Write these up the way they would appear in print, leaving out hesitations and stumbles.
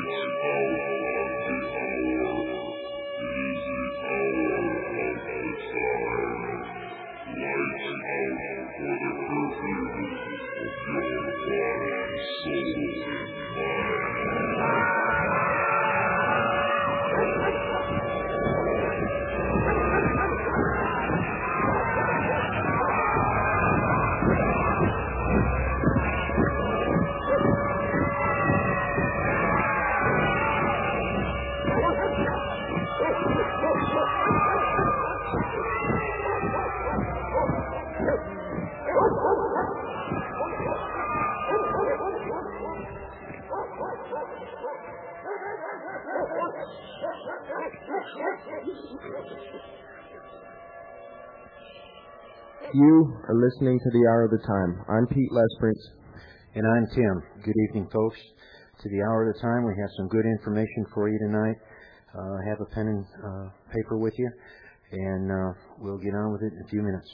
You are listening to The Hour of the Time. I'm Pete Lesprings. And I'm Tim. Good evening, folks. To The Hour of the Time, we have some good information for you tonight. Have a pen and paper with you, and we'll get on with it in a few minutes.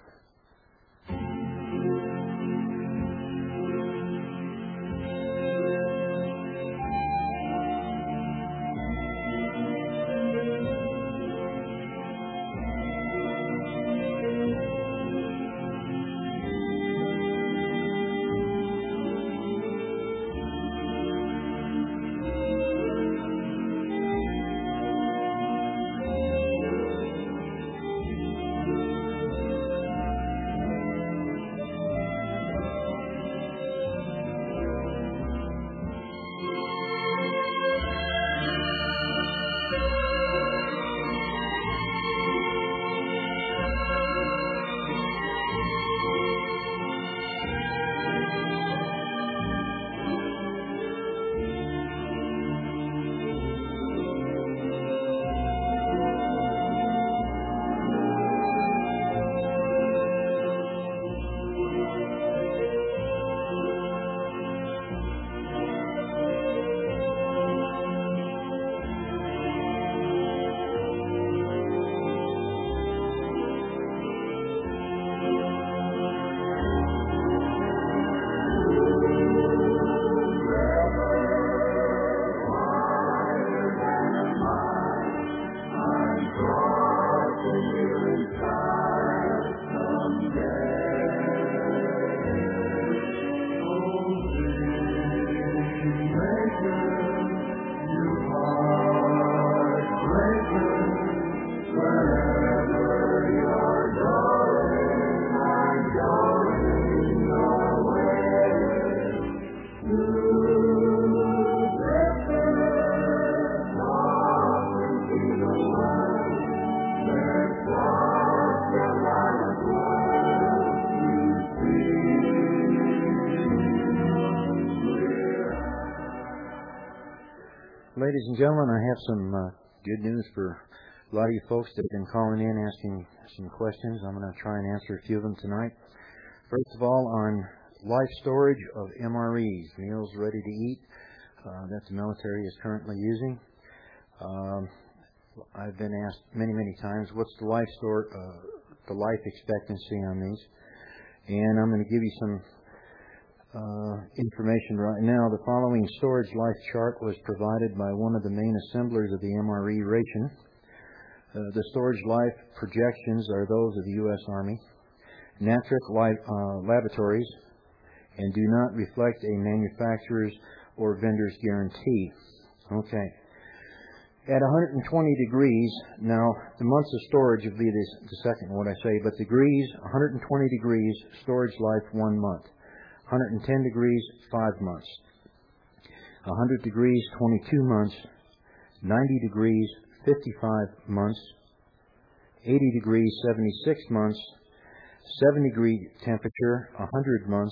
Ladies and gentlemen, I have some good news for a lot of you folks that have been calling in asking some questions. I'm going to try and answer a few of them tonight. First of all, on life storage of MREs, meals ready to eat, that the military is currently using. I've been asked many times, what's the life expectancy on these? And I'm going to give you some information right now. The following storage life chart was provided by one of the main assemblers of the MRE ration. The storage life projections are those of the U.S. Army, Natric Laboratories, and do not reflect a manufacturer's or vendor's guarantee. Okay. At 120 degrees, now the months of storage will be the second what I say, but degrees, 120 degrees, storage life 1 month. 110 degrees, 5 months. 100 degrees, 22 months. 90 degrees, 55 months. 80 degrees, 76 months. 70-degree temperature, 100 months.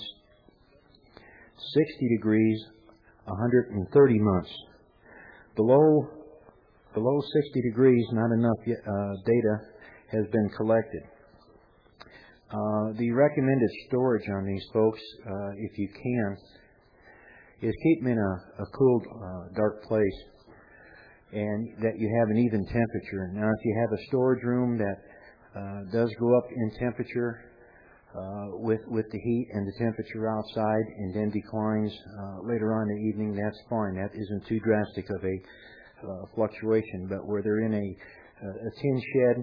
60 degrees, 130 months. Below 60 degrees, not enough data has been collected. The recommended storage on these folks, if you can, is keep them in a cool, dark place, and that you have an even temperature. Now, if you have a storage room that does go up in temperature, with the heat and the temperature outside, and then declines later on in the evening, that's fine. That isn't too drastic of a fluctuation. But where they're in a tin shed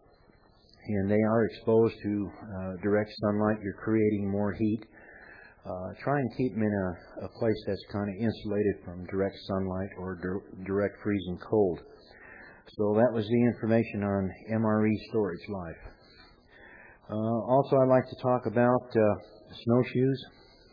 and they are exposed to direct sunlight, you're creating more heat. Try and keep them in a place that's kind of insulated from direct sunlight or direct freezing cold. So that was the information on MRE storage life. Also, I'd like to talk about snowshoes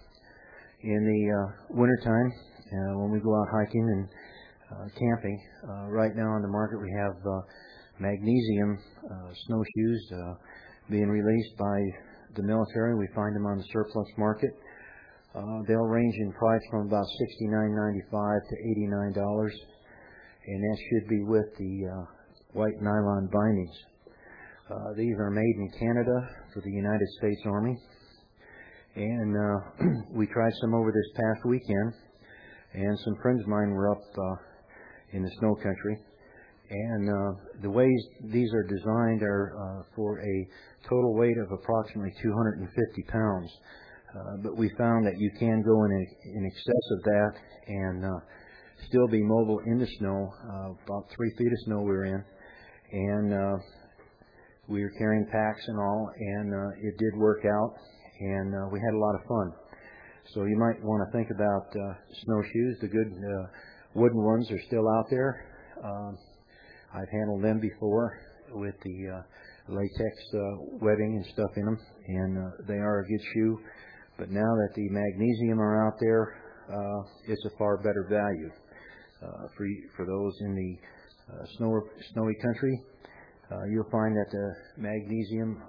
in the wintertime when we go out hiking and camping. Right now on the market we have magnesium snowshoes being released by the military. We find them on the surplus market. They'll range in price from about $69.95 to $89, and that should be with the white nylon bindings. These are made in Canada for the United States Army, and we tried some over this past weekend, and some friends of mine were up in the snow country, and the ways these are designed are for a total weight of approximately 250 pounds, but we found that you can go in excess of that and still be mobile in the snow. About 3 feet of snow we were in, and we were carrying packs and all, and it did work out, and we had a lot of fun. So you might want to think about snowshoes. The good wooden ones are still out there. I've handled them before with the latex webbing and stuff in them, and they are a good shoe. But now that the magnesium are out there, it's a far better value for those in the snowy country. You'll find that the magnesium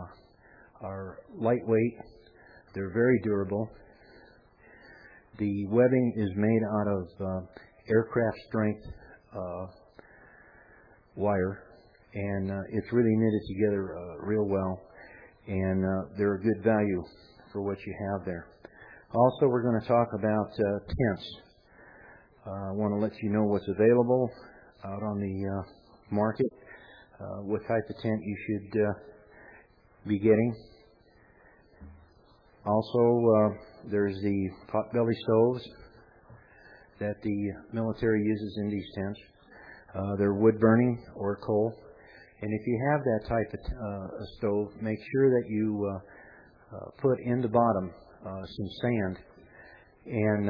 are lightweight. They're very durable. The webbing is made out of aircraft strength wire, and it's really knitted together real well, and they're a good value for what you have there. Also, we're going to talk about tents. I want to let you know what's available out on the market. What type of tent you should be getting. Also, there's the potbelly stoves that the military uses in these tents. They're wood burning or coal. And if you have that type of stove, make sure that you put in the bottom some sand, and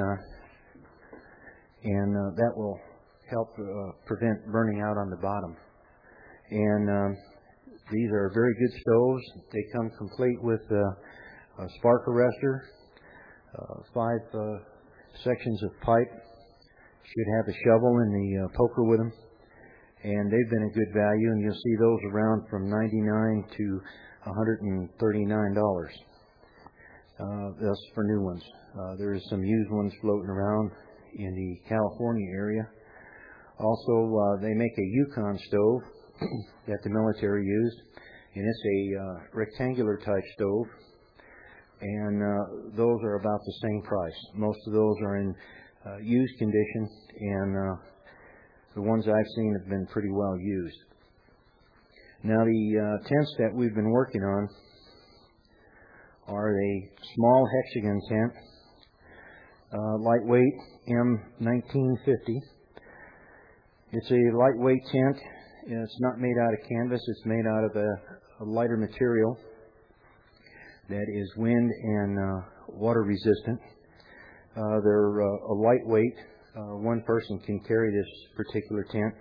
that will help prevent burning out on the bottom. And these are very good stoves. They come complete with a spark arrestor, 5 sections of pipe. Should have a shovel and the poker with them. And they've been a good value, and you'll see those around from $99 to $139. That's for new ones. There is some used ones floating around in the California area. Also, they make a Yukon stove that the military used, and it's a rectangular type stove, and those are about the same price. Most of those are in used condition, and the ones I've seen have been pretty well used. Now, the tents that we've been working on are a small hexagon tent, lightweight M1950. It's a lightweight tent. It's not made out of canvas. It's made out of a lighter material that is wind and water resistant. They're a lightweight. One person can carry this particular tent.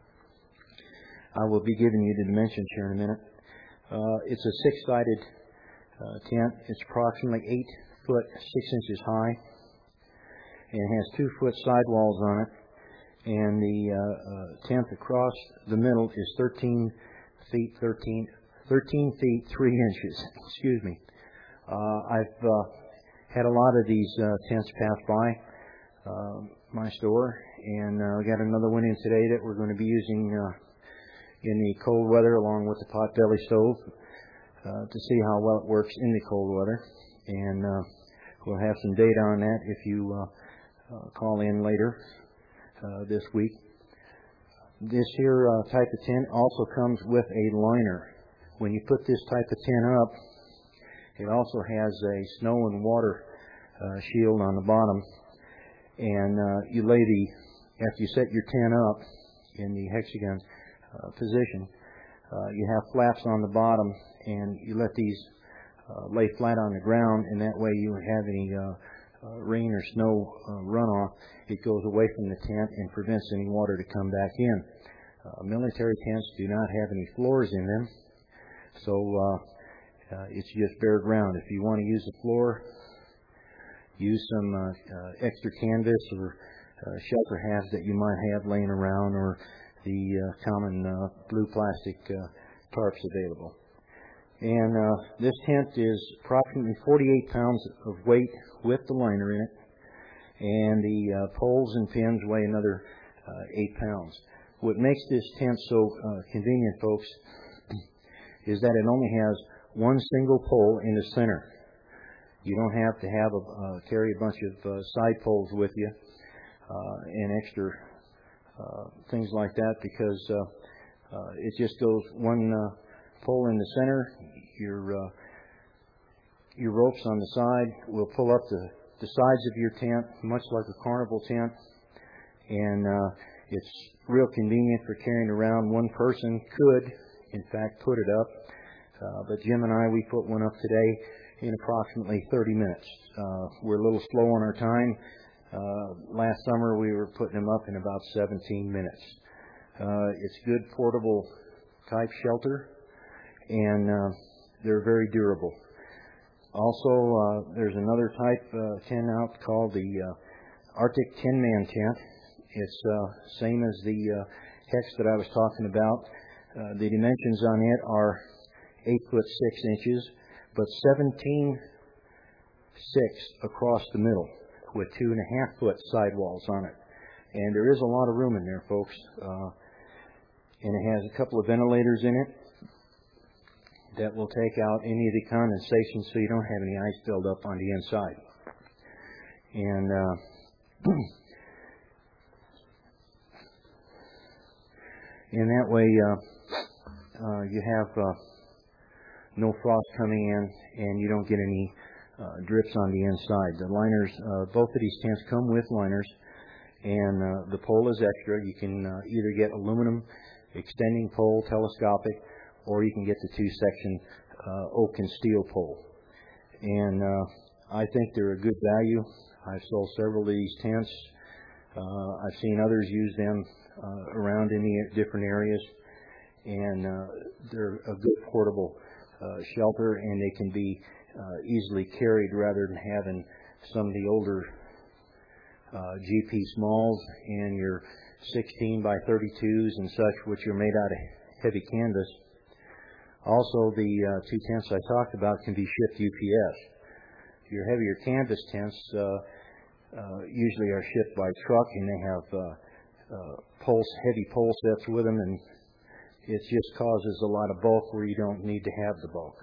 I will be giving you the dimensions here in a minute. It's a 6-sided tent. It's approximately 8 foot 6 inches high, and it has 2-foot sidewalls on it. And the tent across the middle is 13 feet 3 inches. Excuse me. I've had a lot of these tents pass by my store, and we got another one in today that we're going to be using in the cold weather along with the potbelly stove to see how well it works in the cold weather. And we'll have some data on that if you call in later this week. This here type of tent also comes with a liner. When you put this type of tent up, It also has a snow and water shield on the bottom. And after you set your tent up in the hexagon position, you have flaps on the bottom, and you let these lay flat on the ground, and that way you have any rain or snow runoff, it goes away from the tent and prevents any water to come back in. Military tents do not have any floors in them, so it's just bare ground. If you want to use a floor, use some extra canvas or shelter halves that you might have laying around, or the common blue plastic tarps available. And this tent is approximately 48 pounds of weight with the liner in it, and the poles and pins weigh another 8 pounds. What makes this tent so convenient, folks, is that it only has one single pole in the center. You don't have to have carry a bunch of side poles with you and extra things like that, because it just goes one pole in the center. Your ropes on the side will pull up the sides of your tent, much like a carnival tent, and it's real convenient for carrying around. One person could, in fact, put it up, but Jim and I, we put one up today in approximately 30 minutes. We're a little slow on our time. Last summer we were putting them up in about 17 minutes. It's good portable type shelter, and they're very durable. Also, there's another type tent out called the Arctic 10-man tent. It's same as the hex that I was talking about. The dimensions on it are 8 foot 6 inches, but 17.6 across the middle, with 2.5 foot sidewalls on it. And there is a lot of room in there, folks. And it has a couple of ventilators in it that will take out any of the condensation, so you don't have any ice build up on the inside. And in that way, you have no frost coming in, and you don't get any drips on the inside. The liners, both of these tents come with liners, and the pole is extra. You can either get aluminum extending pole, telescopic, or you can get the 2-section oak and steel pole. And I think they're a good value. I've sold several of these tents. I've seen others use them around in the different areas, and they're a good portable shelter, and they can be easily carried rather than having some of the older GP smalls and your 16 by 32s and such, which are made out of heavy canvas. Also, the two tents I talked about can be shipped UPS. Your heavier canvas tents usually are shipped by truck, and they have heavy pole sets with them, and it just causes a lot of bulk where you don't need to have the bulk.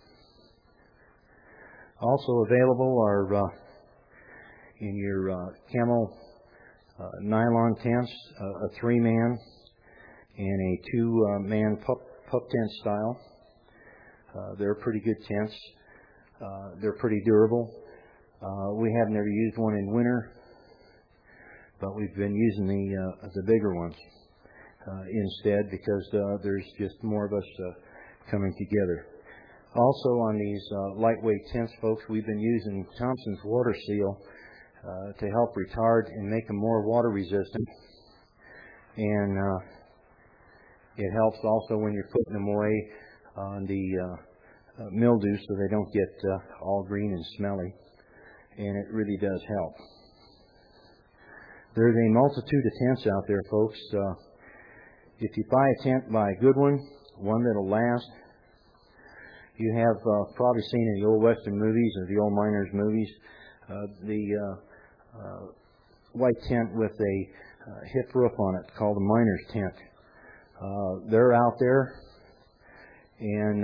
Also available are in your camo nylon tents, a 3-man and a 2-man pup tent style. They're pretty good tents. They're pretty durable. We have never used one in winter, but we've been using the bigger ones instead, because there's just more of us coming together. Also, on these lightweight tents, folks, we've been using Thompson's Water Seal to help retard and make them more water resistant. And it helps also when you're putting them away on the mildew, so they don't get all green and smelly. And it really does help. There's a multitude of tents out there, folks. If you buy a tent, buy a good one that'll last. You have probably seen in the old Western movies or the old miners movies the white tent with a hip roof on it called a miner's tent. They're out there, and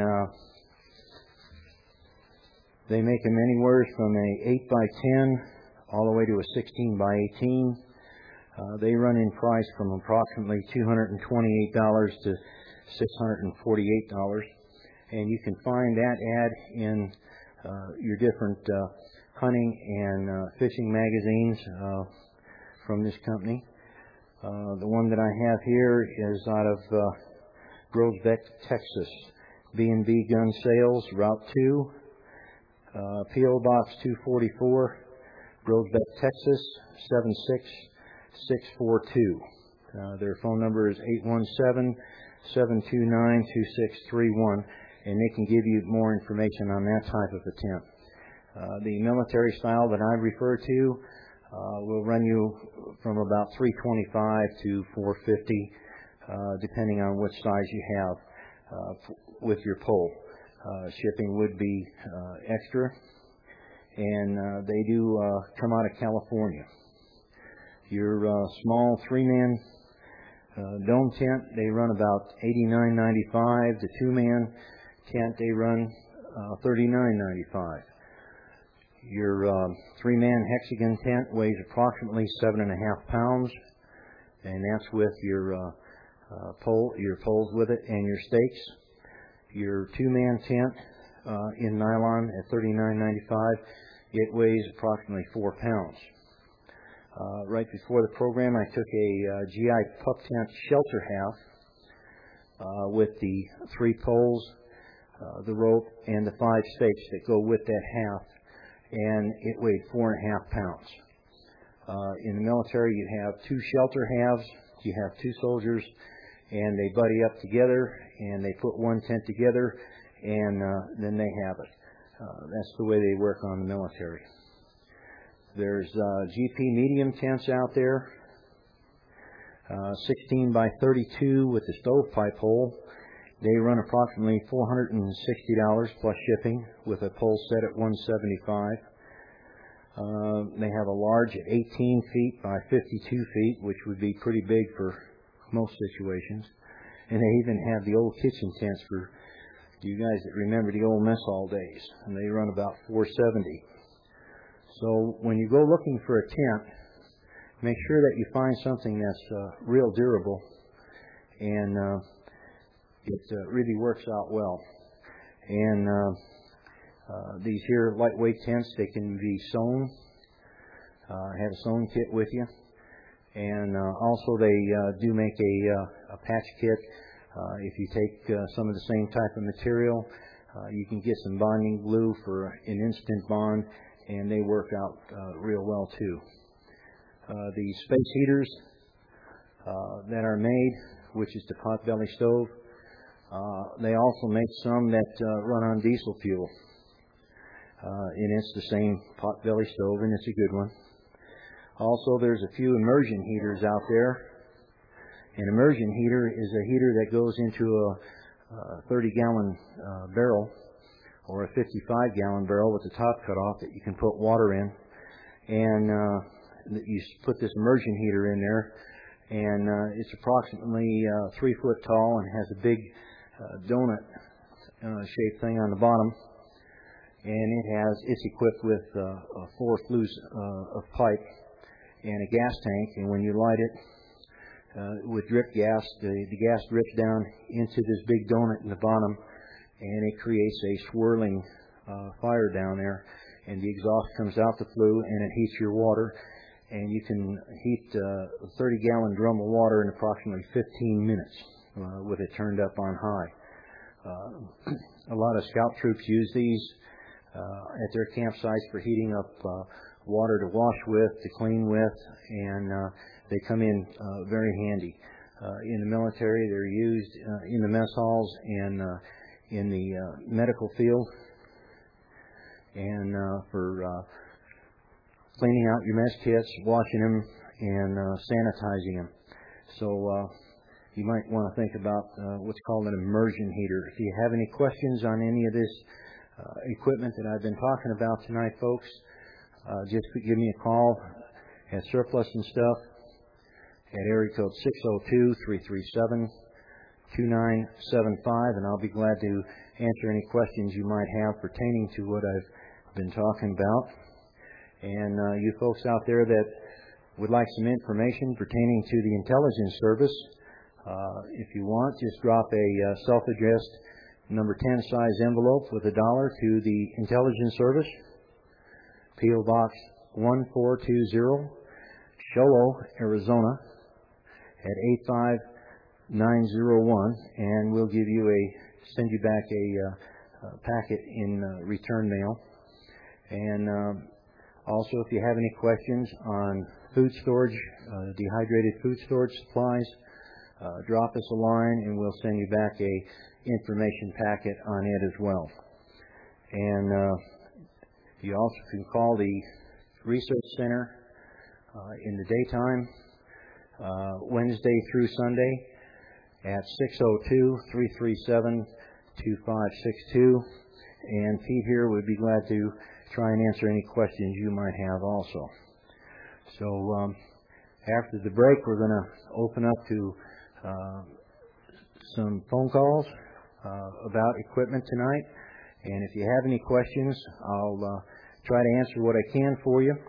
they make them anywhere from a 8 by 10 all the way to a 16 by 18. They run in price from approximately $228 to $648. And you can find that ad in your different hunting and fishing magazines from this company. The one that I have here is out of Groesbeck, Texas. B&B Gun Sales, Route 2, P.O. Box 244, Groesbeck, Texas, 76642. Their phone number is 817-729-2631, and they can give you more information on that type of a tent. The military style that I refer to will run you from about $325 to $450, depending on which size you have with your pole. Shipping would be extra, and they do come out of California. Your small 3-man dome tent, they run about $89.95. The 2-man tent, they run $39.95. Your 3-man hexagon tent weighs approximately 7.5 pounds, and that's with your poles with it and your stakes. Your 2-man tent in nylon at $39.95, it weighs approximately 4 pounds. Right before the program, I took a GI pup tent shelter half with the 3 poles, the rope, and the 5 stakes that go with that half, and it weighed 4.5 pounds. In the military, you have 2 shelter halves, you have 2 soldiers, and they buddy up together, and they put one tent together, and then they have it. That's the way they work on the military. There's GP medium tents out there, 16 by 32 with the stovepipe hole. They run approximately $460 plus shipping, with a pole set at $175. They have a large at 18 feet by 52 feet, which would be pretty big for most situations. And they even have the old kitchen tents for you guys that remember the old mess hall days, and they run about $470. So when you go looking for a tent, make sure that you find something that's real durable, and it really works out well. And these here lightweight tents, they can be sewn. Have a sewn kit with you. And also they do make a patch kit. If you take some of the same type of material, you can get some bonding glue for an instant bond, and they work out real well too. The space heaters that are made, which is the potbelly stove, they also make some that run on diesel fuel. And it's the same potbelly stove, and it's a good one. Also, there's a few immersion heaters out there. An immersion heater is a heater that goes into a 30-gallon barrel or a 55-gallon barrel with the top cut off that you can put water in. And you put this immersion heater in there, and it's approximately 3 foot tall and has a big donut-shaped thing on the bottom. And it's equipped with 4 flues of pipe and a gas tank, and when you light it with drip gas, the gas drips down into this big donut in the bottom, and it creates a swirling fire down there, and the exhaust comes out the flue, and it heats your water, and you can heat a 30-gallon drum of water in approximately 15 minutes with it turned up on high. A lot of scout troops use these at their campsites for heating up water to wash with, to clean with, and they come in very handy. In the military, they're used in the mess halls and in the medical field, and for cleaning out your mess kits, washing them, and sanitizing them. So you might want to think about what's called an immersion heater. If you have any questions on any of this equipment that I've been talking about tonight, folks, just give me a call at Surplus and Stuff at area code 602-337-2975, and I'll be glad to answer any questions you might have pertaining to what I've been talking about. And you folks out there that would like some information pertaining to the intelligence service, if you want, just drop a self-addressed number 10 size envelope with $1 to the Intelligence Service, P.O. Box 1420, Show Low, Arizona, at 85901, and we'll send you back a packet in return mail. And also, if you have any questions on food storage, dehydrated food storage supplies, drop us a line and we'll send you back a information packet on it as well. And you also can call the Research Center in the daytime, Wednesday through Sunday, at 602-337-2562. And Pete here would be glad to try and answer any questions you might have also. So after the break, we're going to open up to some phone calls about equipment tonight. And if you have any questions, I'll try to answer what I can for you.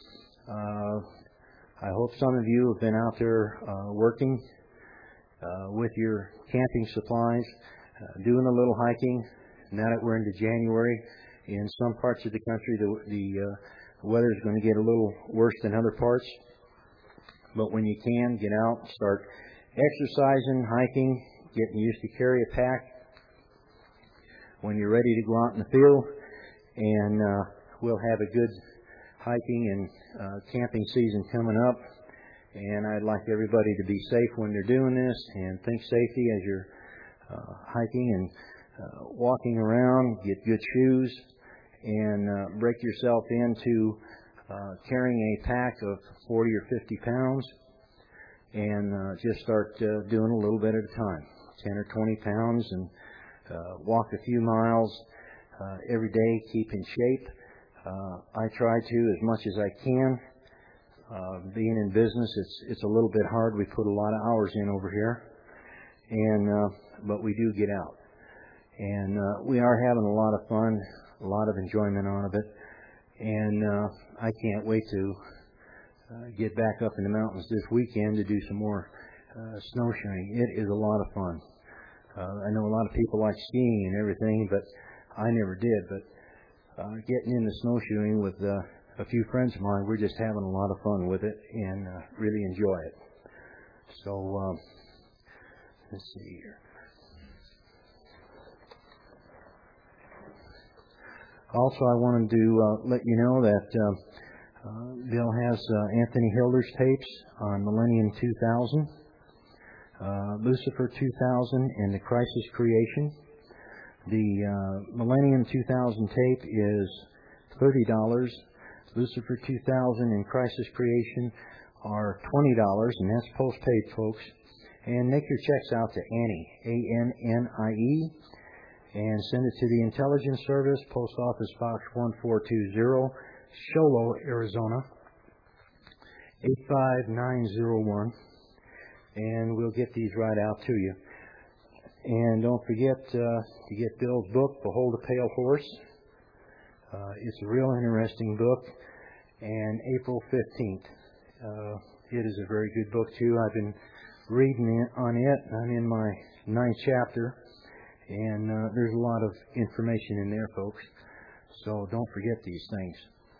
I hope some of you have been out there working with your camping supplies, doing a little hiking. Now that we're into January, in some parts of the country, the weather is going to get a little worse than other parts. But when you can, get out, start exercising, hiking, getting used to carry a pack when you're ready to go out in the field. And we'll have a good hiking and camping season coming up. And I'd like everybody to be safe when they're doing this, and think safety as you're hiking and walking around. Get good shoes and break yourself into carrying a pack of 40 or 50 pounds, and just start doing a little bit at a time, 10 or 20 pounds, and walk a few miles every day. Keep in shape. I try to as much as I can. Being in business, it's a little bit hard. We put a lot of hours in over here, and but we do get out, and we are having a lot of fun, a lot of enjoyment out of it, and I can't wait to get back up in the mountains this weekend to do some more snowshoeing. It is a lot of fun. I know a lot of people like skiing and everything, but I never did. But getting into snowshoeing with a few friends of mine, we're just having a lot of fun with it and really enjoy it. So let's see here. Also, I wanted to let you know that Bill has Anthony Hilder's tapes on Millennium 2000, Lucifer 2000, and the Crisis Creation. The Millennium 2000 tape is $30. Lucifer 2000 and Crisis Creation are $20, and that's postpaid, folks. And make your checks out to Annie, A-N-N-I-E, and send it to the Intelligence Service, Post Office Box 1420, Show Low, Arizona, 85901, and we'll get these right out to you. And don't forget to get Bill's book, Behold a Pale Horse. It's a real interesting book, and April 15th. It is a very good book, too. I've been reading on it. I'm in my 9th chapter, and there's a lot of information in there, folks. So don't forget these things.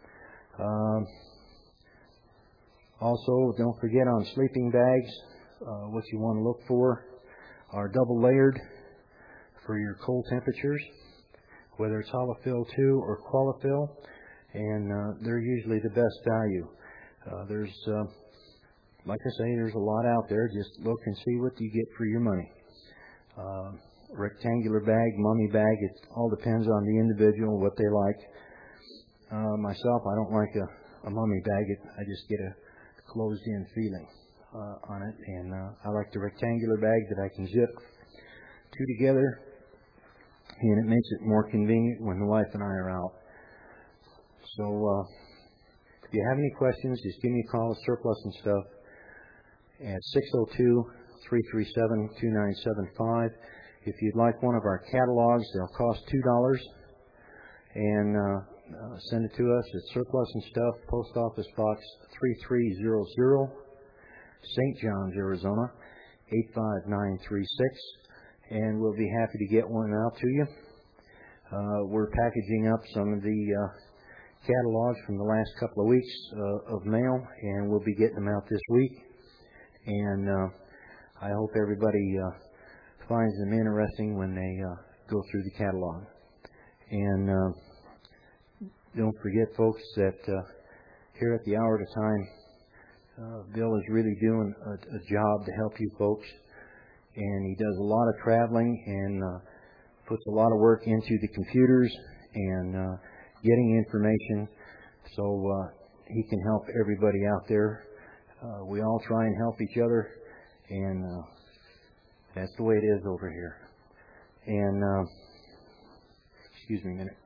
Also, don't forget on sleeping bags, what you want to look for are double layered for your cold temperatures, whether it's Holofill 2 or Qualifill, and they're usually the best value. There's, like I say, there's a lot out there. Just look and see what you get for your money. Rectangular bag, mummy bag, it all depends on the individual, what they like. Myself, I don't like a mummy bag. I just get a closed-in feeling on it, and I like the rectangular bag that I can zip two together, and it makes it more convenient when the wife and I are out. So if you have any questions, just give me a call, Surplus and Stuff, at 602-337-2975. If you'd like one of our catalogs, they'll cost $2, and send it to us at Surplus and Stuff, Post Office Box 3300, St. John's, Arizona, 85936. and we'll be happy to get one out to you. We're packaging up some of the catalogs from the last couple of weeks of mail, and we'll be getting them out this week. And I hope everybody finds them interesting when they go through the catalog. And don't forget, folks, that here at the Hour at a Time, Bill is really doing a job to help you folks. And he does a lot of traveling and puts a lot of work into the computers and getting information, so he can help everybody out there. We all try and help each other, and that's the way it is over here. And excuse me a minute.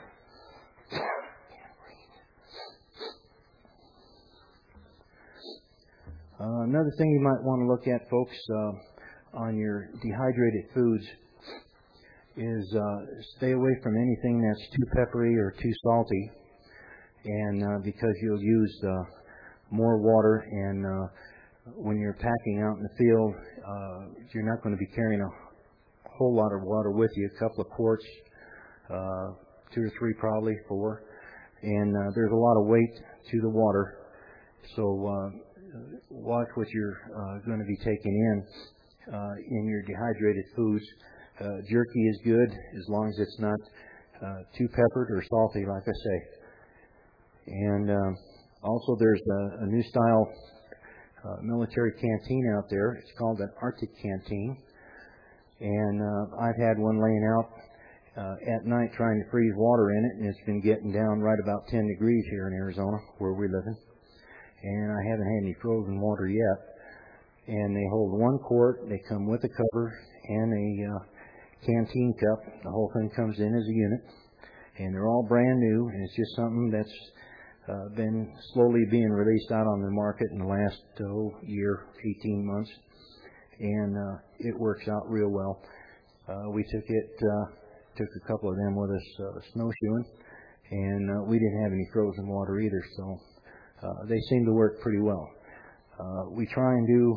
Another thing you might want to look at, folks, on your dehydrated foods is stay away from anything that's too peppery or too salty, and because you'll use more water, and when you're packing out in the field, you're not going to be carrying a whole lot of water with you, a couple of quarts, 2 or 3 probably, 4, and there's a lot of weight to the water, so watch what you're going to be taking in your dehydrated foods. Jerky is good as long as it's not too peppered or salty, like I say. And also there's a new style military canteen out there. It's called an Arctic canteen. And I've had one laying out at night trying to freeze water in it, and it's been getting down right about 10 degrees here in Arizona, where we live in. And I haven't had any frozen water yet. And they hold 1 quart. They come with a cover and a canteen cup. The whole thing comes in as a unit, and they're all brand new, and it's just something that's been slowly being released out on the market in the last year, 18 months, and it works out real well. We took a couple of them with us snowshoeing, and we didn't have any frozen water either, so they seem to work pretty well. We try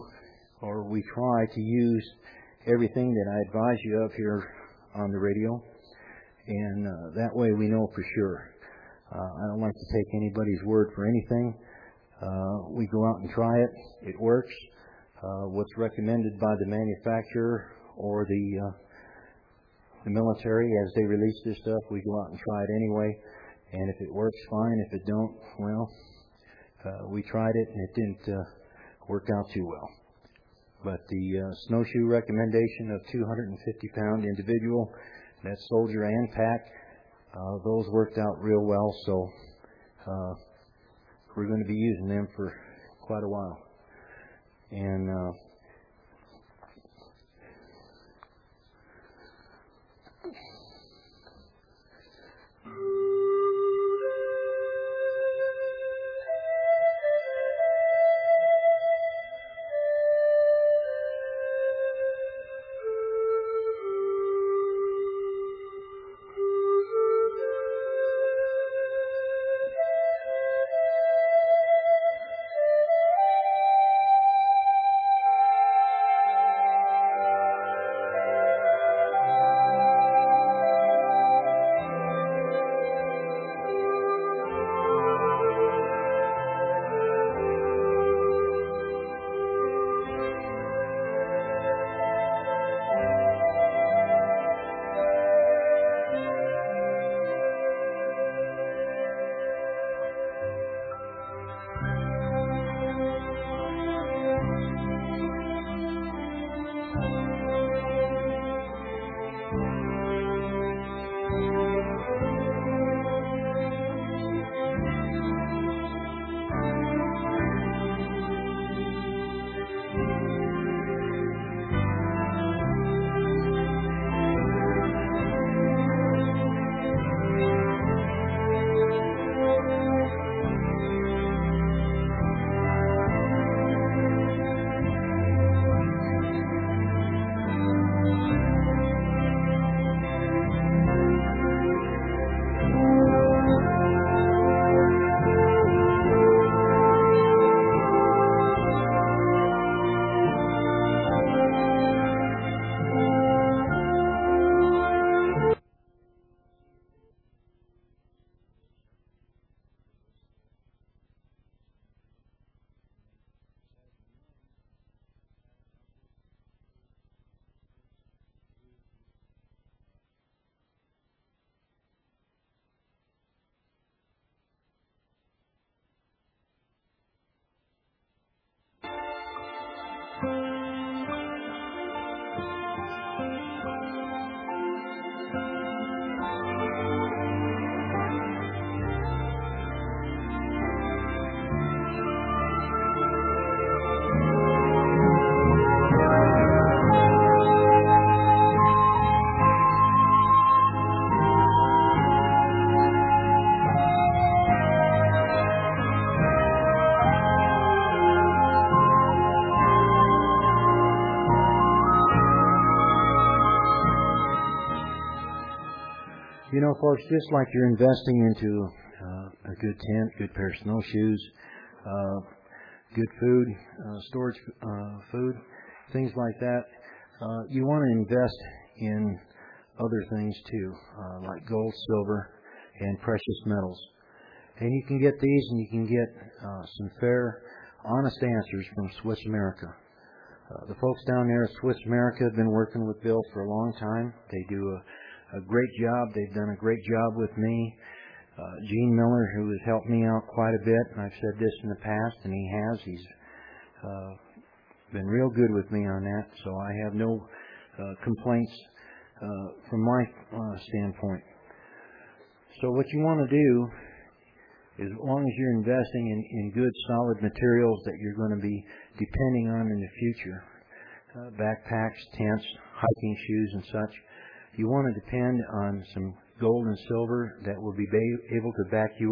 to use everything that I advise you of here on the radio, and that way we know for sure. I don't like to take anybody's word for anything. We go out and try it. It works. What's recommended by the manufacturer or the military as they release this stuff, we go out and try it anyway, and if it works, fine. If it don't, well, we tried it and it didn't work out too well. But the snowshoe recommendation of 250-pound individual, that's soldier and pack, those worked out real well, so we're going to be using them for quite a while. And You know, folks, just like you're investing into a good tent, good pair of snowshoes, good food, storage food, things like that, you want to invest in other things too, like gold, silver, and precious metals. And you can get these, and you can get some fair, honest answers from Swiss America. The folks down there at Swiss America have been working with Bill for a long time. They do a great job. They've done a great job with me. Gene Miller, who has helped me out quite a bit, and I've said this in the past, and he has. He's been real good with me on that, so I have no complaints from my standpoint. So what you want to do is, as long as you're investing in good, solid materials that you're going to be depending on in the future, backpacks, tents, hiking shoes, and such, you want to depend on some gold and silver that will be able to back you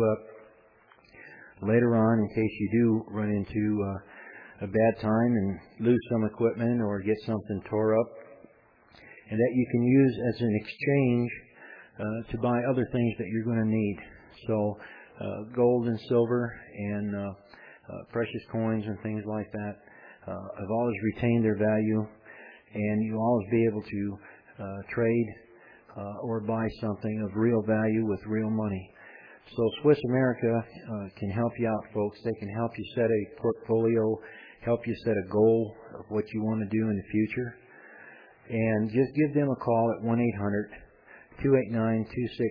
up later on in case you do run into a bad time and lose some equipment or get something tore up, and that you can use as an exchange to buy other things that you're going to need. So gold and silver and precious coins and things like that have always retained their value, and you'll always be able to trade or buy something of real value with real money. So Swiss America can help you out, folks. They can help you set a portfolio, help you set a goal of what you want to do in the future. And just give them a call at 1-800-289-2646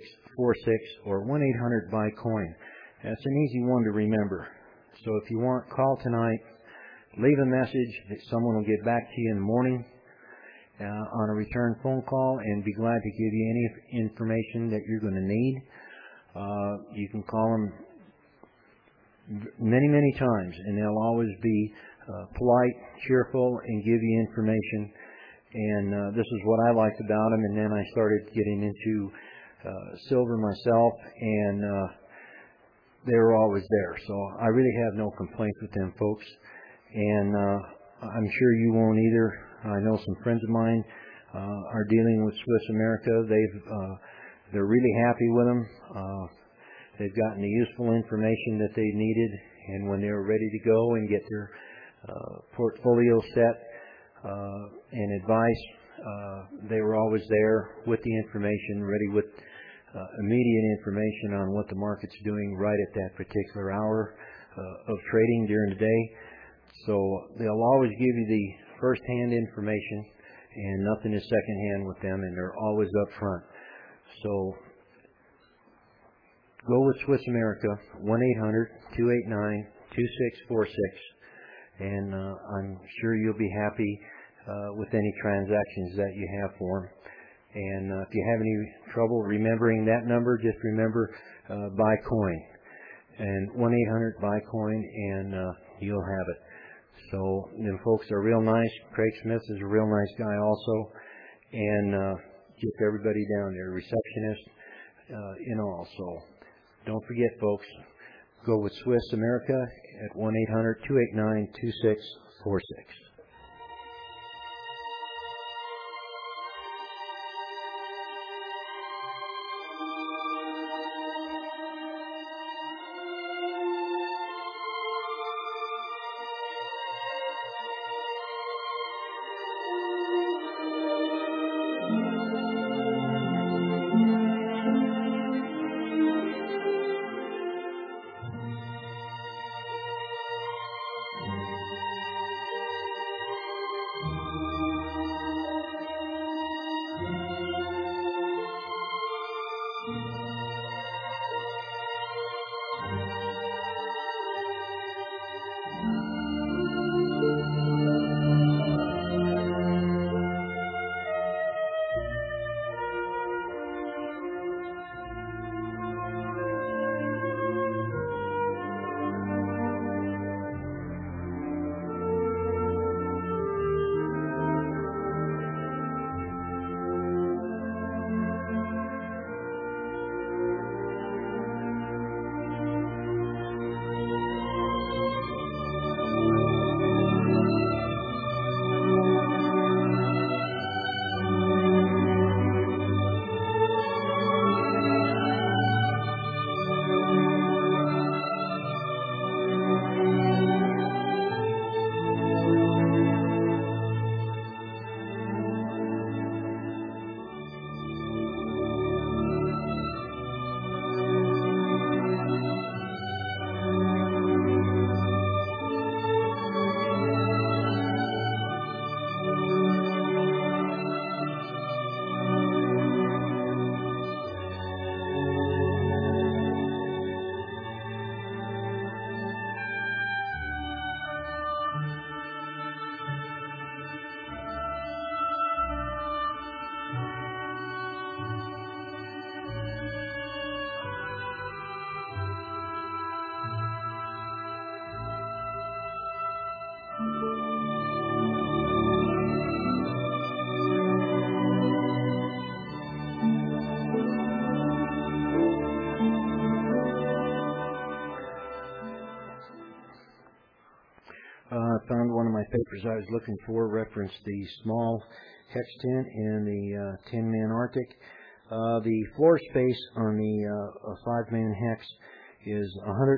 or 1-800-BUY-COIN. That's an easy one to remember. So if you want, call tonight, leave a message that someone will get back to you in the morning on a return phone call, and be glad to give you any information that you're going to need. You can call them many, many times, and they'll always be polite, cheerful, and give you information. And this is what I liked about them. And then I started getting into silver myself, and they were always there. So I really have no complaints with them folks, and I'm sure you won't either. I know some friends of mine are dealing with Swiss America. They're really happy with them. They've gotten the useful information that they needed, and when they were ready to go and get their portfolio set and advice, they were always there with the information, ready with immediate information on what the market's doing right at that particular hour of trading during the day. So they'll always give you the first-hand information, and nothing is second-hand with them, and they're always up front. So go with Swiss America, 1-800-289-2646, and I'm sure you'll be happy with any transactions that you have for them. And if you have any trouble remembering that number, just remember buy coin, and 1-800-BUY-COIN, and you'll have it. So them folks are real nice. Craig Smith is a real nice guy also, and just everybody down there, receptionist, and all. So don't forget, folks, go with Swiss America at 1-800-289-2646. papers I was looking for reference the small hex tent and the 10-man Arctic. The floor space on the 5-man hex is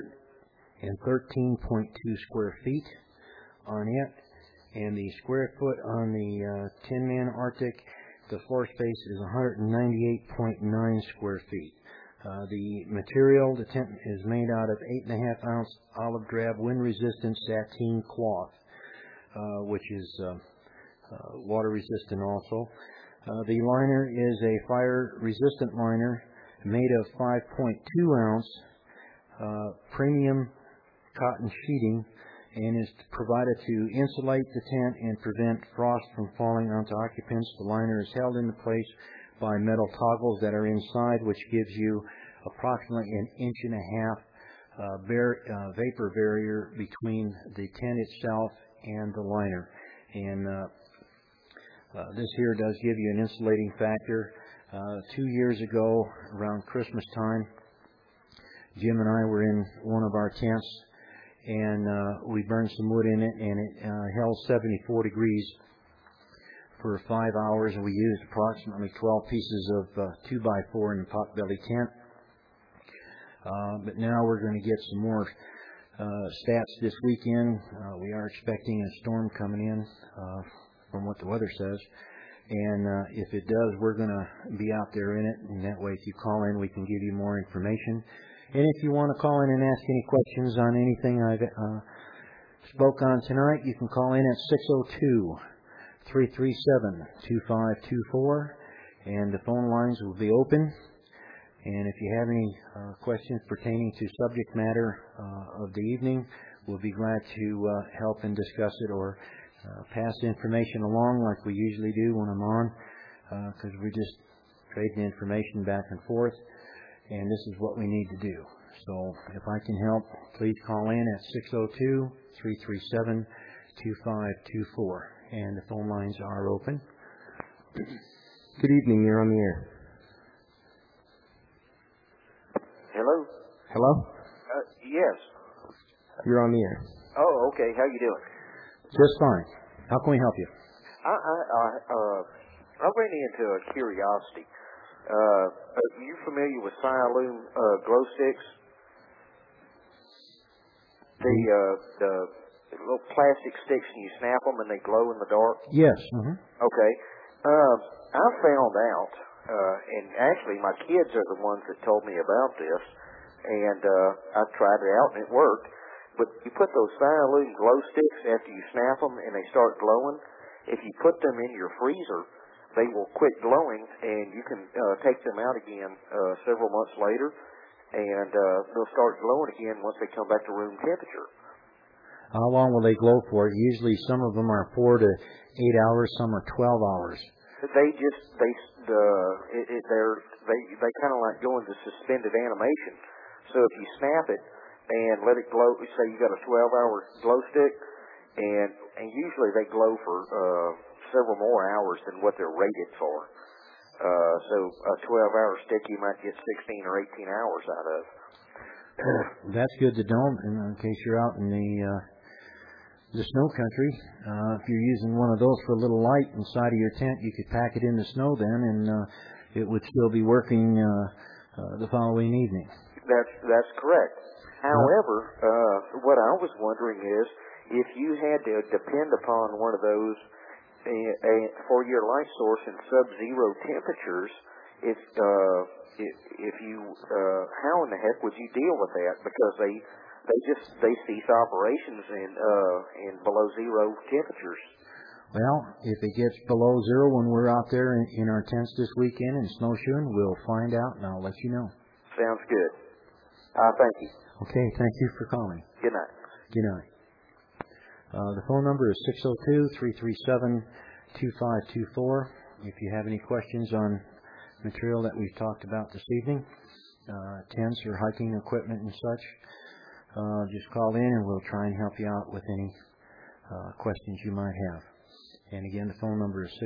113.2 square feet on it, and the square foot on the 10-man Arctic, the floor space is 198.9 square feet. The material, the tent is made out of 8.5-ounce olive drab wind-resistant sateen cloth, which is water resistant also. The liner is a fire-resistant liner made of 5.2-ounce premium cotton sheeting, and is provided to insulate the tent and prevent frost from falling onto occupants. The liner is held into place by metal toggles that are inside, which gives you approximately 1.5 inches vapor barrier between the tent itself and the liner. And this here does give you an insulating factor. 2 years ago, around Christmas time, Jim and I were in one of our tents, and we burned some wood in it, and it held 74 degrees for 5 hours, and we used approximately 12 pieces of 2x4 in the potbelly tent. But now we're going to get some more stats this weekend. We are expecting a storm coming in from what the weather says. And if it does, we're going to be out there in it. And that way, if you call in, we can give you more information. And if you want to call in and ask any questions on anything I've spoke on tonight, you can call in at 602-337-2524. And the phone lines will be open. And if you have any questions pertaining to subject matter of the evening, we'll be glad to help and discuss it, or pass information along like we usually do when I'm on, because we just trade the information back and forth, and this is what we need to do. So if I can help, please call in at 602-337-2524, and the phone lines are open. Good evening, you're on the air. Hello? Hello? Yes. You're on the air. Oh, okay. How you doing? Just fine. How can we help you? I ran into a curiosity. Are you familiar with Sialoom glow sticks? The little plastic sticks, and you snap them and they glow in the dark? Yes. Mm-hmm. Okay. I found out, and actually my kids are the ones that told me about this, and I tried it out and it worked. But you put those Sialoom glow sticks after you snap them and they start glowing. If you put them in your freezer, they will quit glowing, and you can take them out again several months later, and they'll start glowing again once they come back to room temperature. How long will they glow for? Usually some of them are 4 to 8 hours, some are 12 hours. They kind of like go into suspended animation. So if you snap it and let it glow, say you got a 12-hour glow stick, and usually they glow for several more hours than what they're rated for. So a 12-hour stick you might get 16 or 18 hours out of. That's good to know, in case you're out in the snow country. If you're using one of those for a little light inside of your tent, you could pack it in the snow then, and it would still be working the following evening. That's correct. However, what I was wondering is, if you had to depend upon one of those for your light source in sub-zero temperatures, if you how in the heck would you deal with that? Because they cease operations in below zero temperatures. Well, if it gets below zero when we're out there in our tents this weekend and snowshoeing, we'll find out, and I'll let you know. Sounds good. Thank you. Okay, thank you for calling. Good night. Good night. The phone number is 602-337-2524. If you have any questions on material that we've talked about this evening, tents or hiking equipment and such, just call in and we'll try and help you out with any questions you might have. And again, the phone number is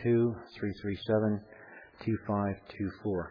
602-337-2524.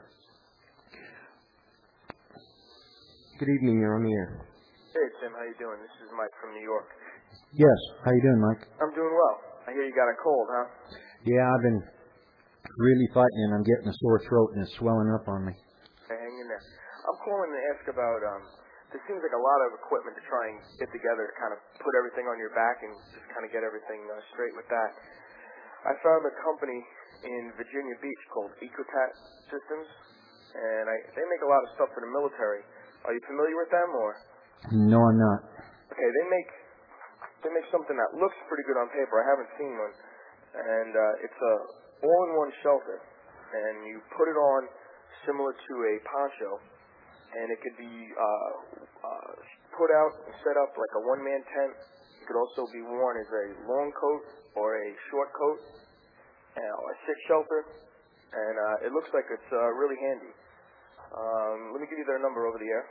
Good evening, you're on the air. Hey, Tim, how you doing? This is Mike from New York. Yes. How you doing, Mike? I'm doing well. I hear you got a cold, huh? Yeah, I've been really fighting and I'm getting a sore throat and it's swelling up on me. Okay, hang in there. I'm calling to ask about, there seems like a lot of equipment to try and get together to kind of put everything on your back and just kind of get everything straight with that. I found a company in Virginia Beach called Ecotat Systems, and they make a lot of stuff for the military. Are you familiar with them, or? No, I'm not. Okay, they make something that looks pretty good on paper. I haven't seen one, and it's a all-in-one shelter, and you put it on similar to a poncho, and it could be put out and set up like a one-man tent. It could also be worn as a long coat or a short coat, or a sit shelter, and it looks like it's really handy. Let me give you their number over the air.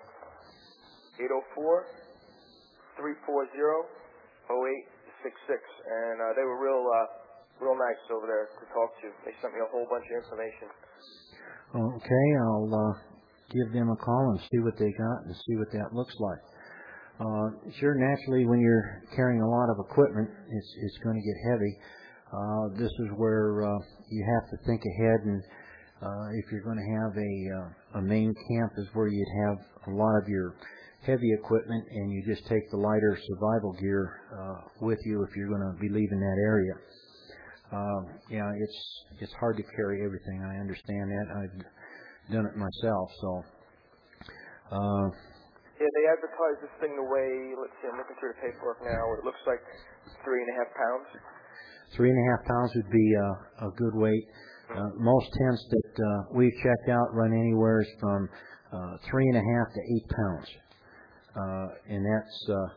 804-340-0866, and they were real nice over there to talk to. They sent me a whole bunch of information. Okay, I'll give them a call and see what they got and see what that looks like. Sure, naturally, when you're carrying a lot of equipment, it's going to get heavy. This is where you have to think ahead, and if you're going to have a main camp is where you'd have a lot of your heavy equipment, and you just take the lighter survival gear with you if you're going to be leaving that area. Yeah, it's hard to carry everything. I understand that. I've done it myself, so. Yeah, they advertise this thing the way, let's see, I'm looking through the paperwork now. It looks like 3.5 pounds. 3.5 pounds would be a good weight. Most tents that we've checked out run anywhere from 3.5 to 8 pounds, and that's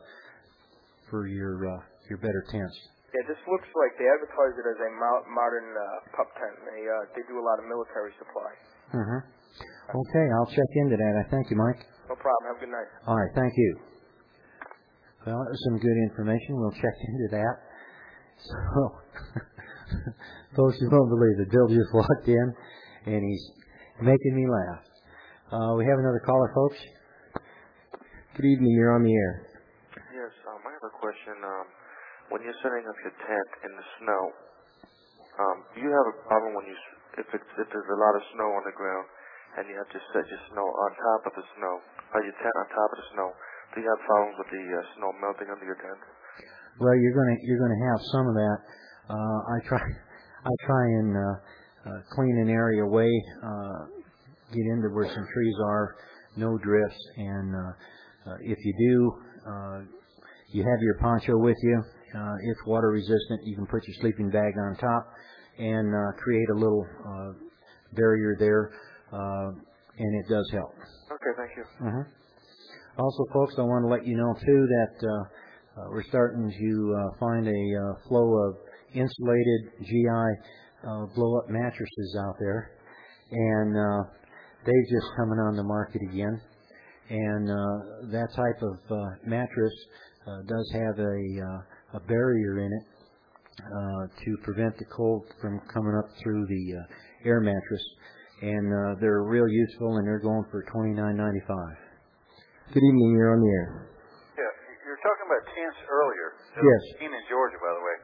for your better tents. Yeah, this looks like they advertise it as a modern pup tent. They do a lot of military supply. Mm-hmm. Okay, I'll check into that. I thank you, Mike. No problem. Have a good night. All right, thank you. Well, that was some good information. We'll check into that. So, folks, you won't believe it. Bill just walked in, and he's making me laugh. We have another caller, folks. Good evening. You're on the air. Yes, I have a question. When you're setting up your tent in the snow, do you have a problem when if there's a lot of snow on the ground and you have to set your snow on top of the snow, or your tent on top of the snow? Do you have problems with the snow melting under your tent? Well, you're gonna have some of that. I try and clean an area away, get into where some trees are, no drifts, and if you do, you have your poncho with you. It's water resistant. You can put your sleeping bag on top and create a little barrier there, and it does help. Okay, thank you. Mm-hmm. Also, folks, I want to let you know, too, that we're starting to find a flow of insulated GI blow-up mattresses out there, and they've just coming on the market again. And that type of mattress does have a barrier in it to prevent the cold from coming up through the air mattress. And they're real useful, and they're going for $29.95. Good evening. You're on the air. Yeah, you were talking about tents earlier. Yes. In Georgia, by the way.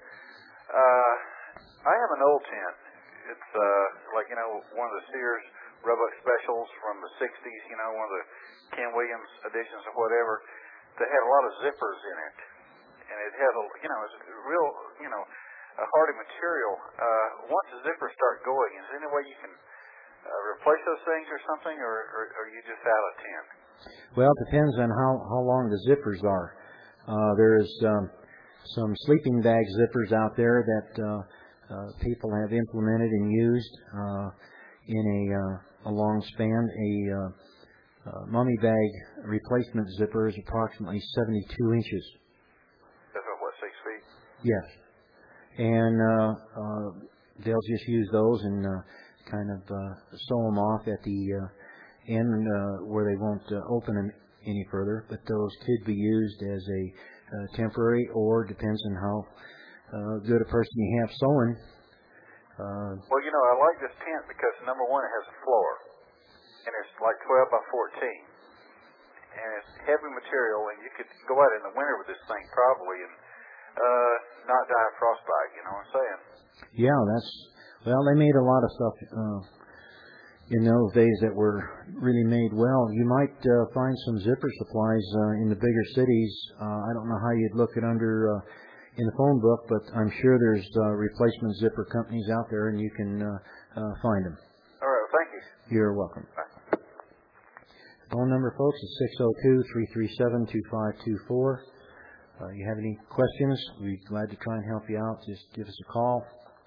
I have an old tent. It's like, one of the Sears Roebuck specials from the 60s, one of the Ken Williams editions or whatever, that had a lot of zippers in it. And it had, it's real, a hardy material. Once the zippers start going, is there any way you can replace those things or something, or are you just out of tent? Well, it depends on how long the zippers are. There's some sleeping bag zippers out there that people have implemented and used in a long span. A mummy bag replacement zipper is approximately 72 inches. That's what, 6 feet? Yes. And they'll just use those and kind of sew them off at the end where they won't open them any further. But those could be used as a temporary, or depends on how good a person you have sewing. Well, I like this tent because, number one, it has a floor. And it's like 12 by 14. And it's heavy material, and you could go out in the winter with this thing probably and not die of frostbite. You know what I'm saying? Yeah, they made a lot of stuff in those days that were really made well. You might find some zipper supplies in the bigger cities. I don't know how you'd look it under in the phone book, but I'm sure there's replacement zipper companies out there, and you can find them. All right, well, thank you. You're welcome. Bye. Phone number, folks, is 602-337-2524. You have any questions, we'd be glad to try and help you out. Just give us a call.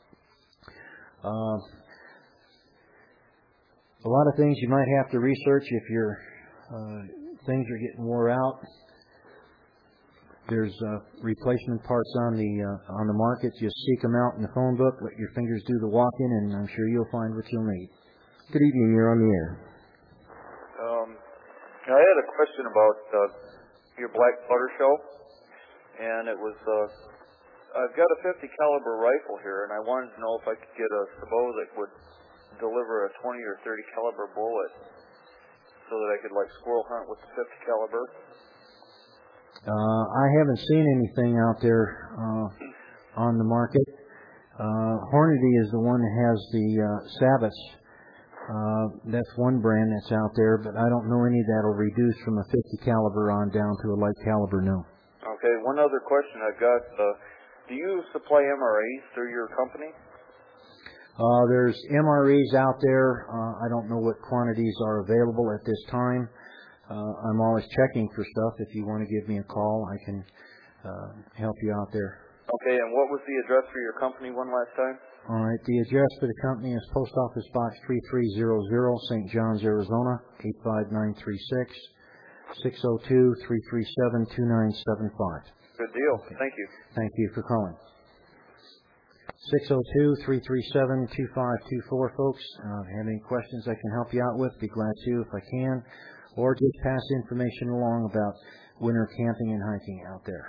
A lot of things you might have to research if your things are getting wore out. There's replacement parts on the market. Just seek them out in the phone book. Let your fingers do the walking, and I'm sure you'll find what you'll need. Good evening. You're on the air. I had a question about your black butter show, and it was I've got a 50 caliber rifle here, and I wanted to know if I could get a sabot that would deliver a 20 or 30 caliber bullet, so that I could like squirrel hunt with the 50 caliber. I haven't seen anything out there on the market. Hornady is the one that has the Savage. That's one brand that's out there, but I don't know any that'll reduce from a 50 caliber on down to a light caliber, no. Okay, one other question I've got. Do you supply MREs through your company? There's MREs out there. I don't know what quantities are available at this time. I'm always checking for stuff. If you want to give me a call, I can help you out there. Okay, and what was the address for your company one last time? All right, the address for the company is Post Office Box 3300, St. John's, Arizona, 85936, 602-337-2975. Good deal. Okay. Thank you. Thank you for calling. 602-337-2524, folks. If you have any questions I can help you out with, be glad to if I can. Or just pass information along about winter camping and hiking out there.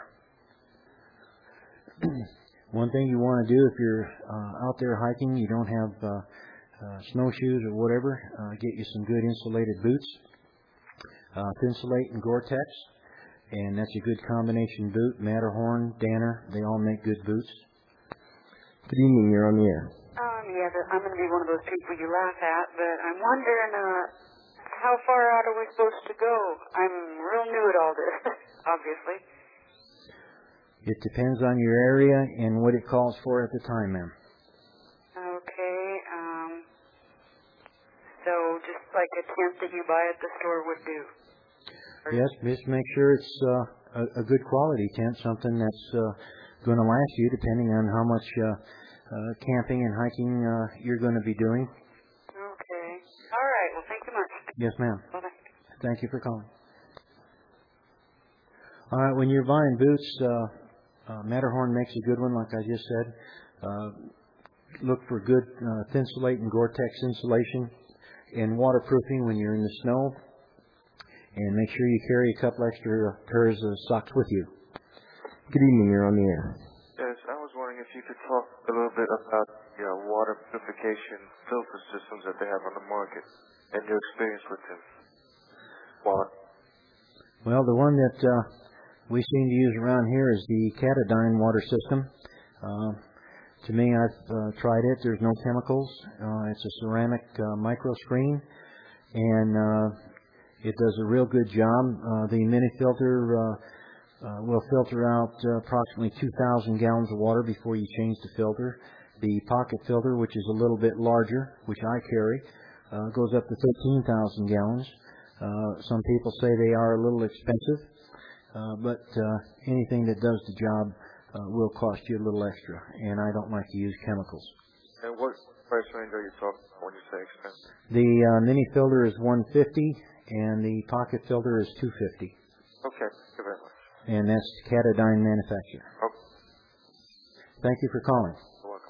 One thing you want to do if you're out there hiking, you don't have snowshoes or whatever, get you some good insulated boots. Thinsulate and Gore-Tex, and that's a good combination boot. Matterhorn, Danner, they all make good boots. Good evening. You're on the air. Yeah, I'm going to be one of those people you laugh at, but I'm wondering how far out are we supposed to go? I'm real new at all this, obviously. It depends on your area and what it calls for at the time, ma'am. Okay, so just like a tent that you buy at the store would do? Yes, just make sure it's a good quality tent, something that's going to last you depending on how much camping and hiking you're going to be doing. Okay. All right. Well, thank you much. Yes, ma'am. Bye-bye. Thank you for calling. All right, when you're buying boots, Matterhorn makes a good one, like I just said. Look for good Thinsulate and Gore-Tex insulation and waterproofing when you're in the snow. And make sure you carry a couple extra pairs of socks with you. Good evening. You're on the air. Yes, I was wondering if you could talk a little bit about water purification filter systems that they have on the market and your experience with them. Well, the one that we seem to use around here is the Katadyn water system. To me, I've tried it. There's no chemicals. It's a ceramic micro screen, and it does a real good job. The mini filter will filter out approximately 2,000 gallons of water before you change the filter. The pocket filter, which is a little bit larger, which I carry, goes up to 13,000 gallons. Some people say they are a little expensive, but anything that does the job will cost you a little extra, and I don't like to use chemicals. And what price range are you talking about when you say expensive? The mini filter is $150, and the pocket filter is $250. Okay, thank you very much. And that's Katadyn manufacturer. Okay. Thank you for calling. You're welcome.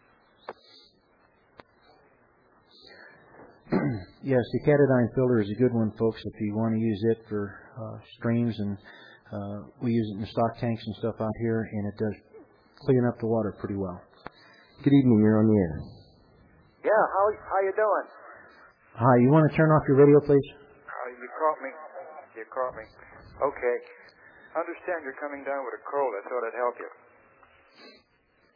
Yes, the Katadyn filter is a good one, folks, if you want to use it for streams, and we use it in the stock tanks and stuff out here, and it does clean up the water pretty well. Good evening. You're on the air. Yeah, how you doing? Hi, you want to turn off your radio, please? You caught me. You caught me. Okay. Understand you're coming down with a cold. I thought I'd help you.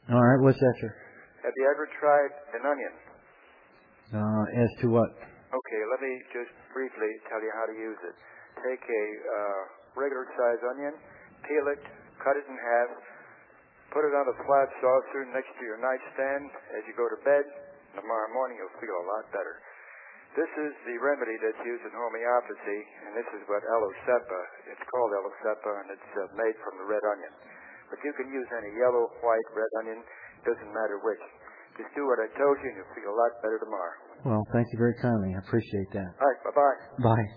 All right, what's that, sir? Have you ever tried an onion? As to what? Okay, let me just briefly tell you how to use it. Take a regular size onion, peel it, cut it in half, put it on a flat saucer next to your nightstand as you go to bed. Tomorrow morning you'll feel a lot better. This is the remedy that's used in homeopathy, and this is what Alocepa. It's called Alocepa, and it's made from the red onion. But you can use any yellow, white, red onion. Doesn't matter which. Just do what I told you, and you'll feel a lot better tomorrow. Well, thank you very kindly. I appreciate that. All right, bye-bye. Bye.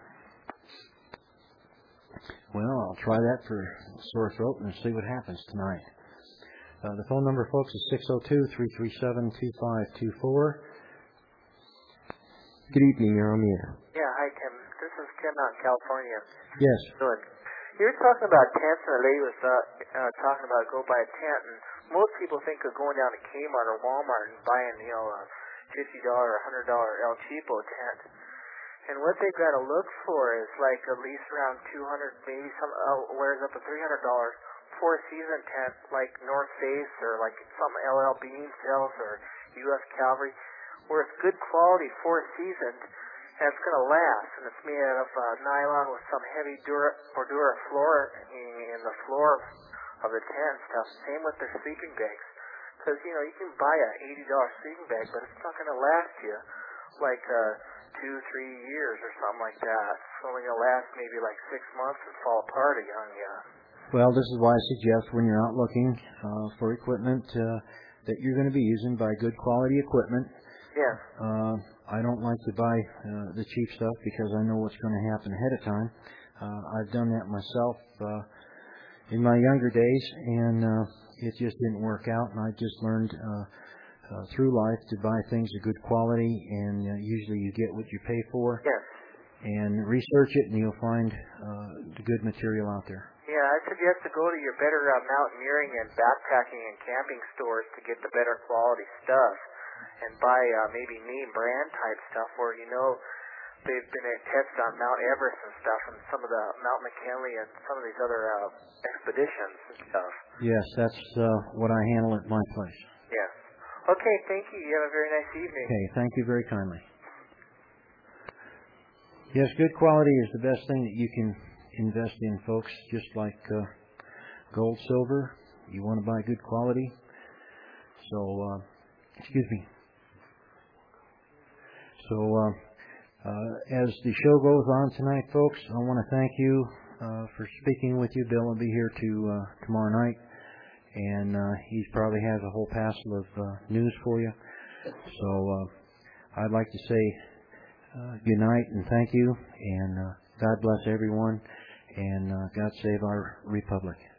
Well, I'll try that for sore throat and see what happens tonight. The phone number, folks, is 602-337-2524. Good evening, you're on the air. Yeah, hi, Tim. This is Tim out in California. Yes. Good. You were talking about tents, and the lady was talking about go buy a tent, and most people think of going down to Kmart or Walmart and buying, a $50 or $100 El Cheapo tent. And what they've got to look for is like at least around $200, maybe some wears up to $300 four-season tent like North Face or like some LL Bean sells or U.S. Cavalry, where it's good quality four-seasoned and it's going to last. And it's made out of nylon with some heavy Dura floor in the floor of the tent stuff. Same with their sleeping bags. Because, you can buy a $80 sleeping bag, but it's not going to last you like 2-3 years or something like that. It's only going to last maybe like 6 months and fall apart on you. Well, this is why I suggest when you're out looking for equipment that you're going to be using by good quality equipment. Yes. I don't like to buy the cheap stuff because I know what's going to happen ahead of time. I've done that myself in my younger days, and it just didn't work out, and I just learned through life to buy things of good quality, and usually you get what you pay for. Yes. And research it, and you'll find the good material out there. Yeah, I suggest to go to your better mountaineering and backpacking and camping stores to get the better quality stuff and buy maybe name brand type stuff where they've been tested on Mount Everest and stuff and some of the Mount McKinley and some of these other expeditions and stuff. Yes, that's what I handle at my place. Yes. Okay, thank you. You have a very nice evening. Okay, thank you very kindly. Yes, good quality is the best thing that you can invest in, folks. Just like gold, silver, you want to buy good quality. So, excuse me. So, as the show goes on tonight, folks, I want to thank you for speaking with you. Bill will be here tomorrow night, and he probably has a whole passel of news for you. So, I'd like to say good night and thank you, and God bless everyone, and God save our republic.